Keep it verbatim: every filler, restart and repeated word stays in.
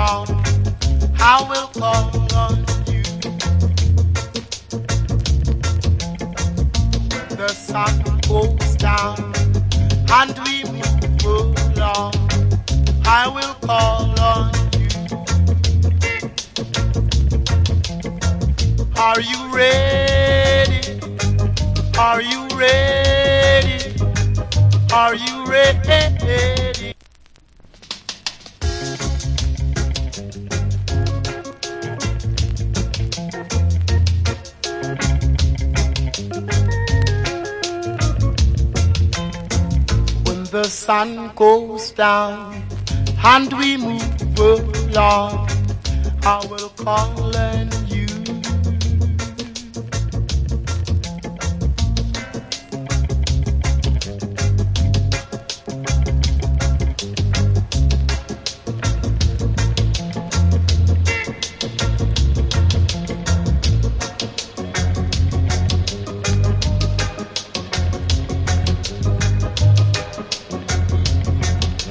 along, I will call on you. The sun goes down and we move along, I will call on you. Are you ready? Are you ready? Are you ready? When the sun goes down and we move along, I will call on you.